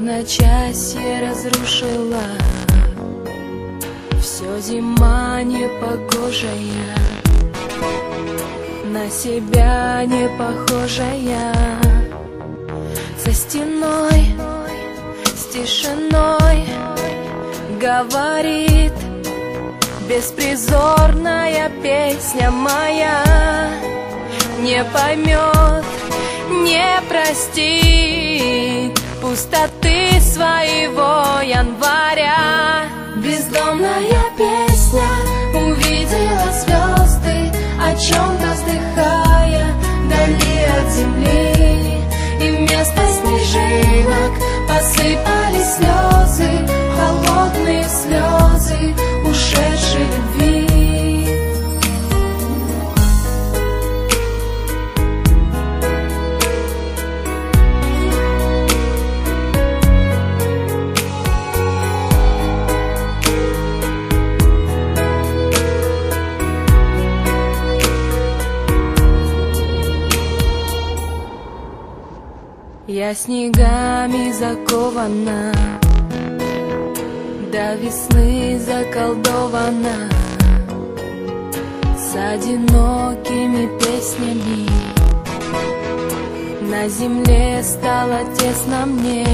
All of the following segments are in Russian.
одночасье разрушила все зима непогожая, на себя не похожая. За стеной с тишиной говорит беспризорная песня моя. Не поймет, не простит пустоты своего января. Бездомная песня увидела звезды, о чем-то вздыхая вдали от земли, и вместо снежинок посыпались слезы, холодные слезы ушедшей любви. Я снегами закована, до весны заколдована, с одинокими песнями. На земле стало тесно мне.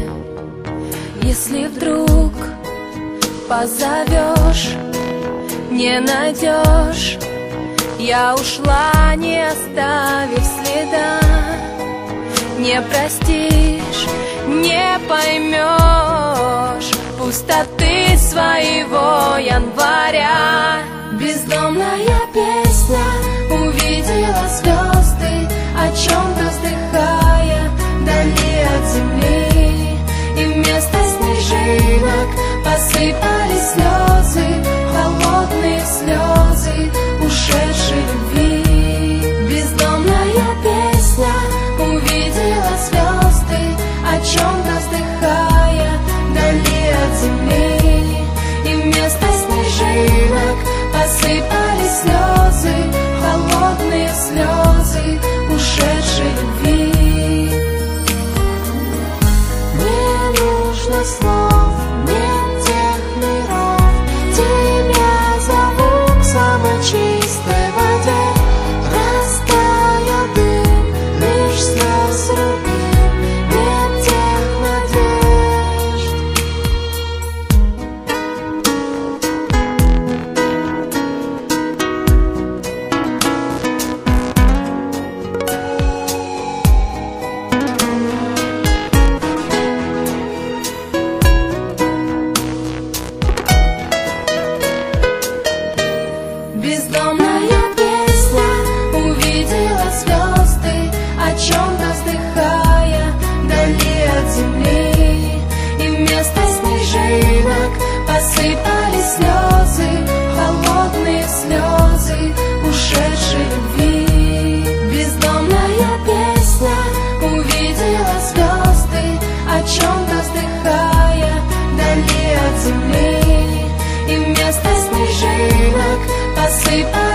Если вдруг позовешь, не найдешь, я ушла, не оставив следа. Не простишь, не поймешь пустоты своего января. Бездомная песня увидела звезды, о чем-то вздыхая вдали от земли, и вместо снежинок посыпались слезы, холодные слезы ушедшей любви. Бездомная песня увидела звезды, о чем-то вздыхая вдали от земли, и вместо снежинок посыпались слезы, холодные слезы ушедшей любви. Не нужно слов, нет тех миров, тебя зовут к самой чистой воде. Растаял дым, лишь слез рубин, нет тех надежд. Бездомная песня увидела звезды, о чем-то вздыхая вдали от земли, и вместо снежинок посыпались слезы, холодные слезы ушедшей любви. Бездомная песня увидела звезды, о чем-то вздыхая вдали от земли, и вместо снежинок посыпались слезы, холодные слезы ушедшей любви. Бездомная песня увидела звезды, о чем-то вздыхая вдали от земли, и вместо снежинок посыпались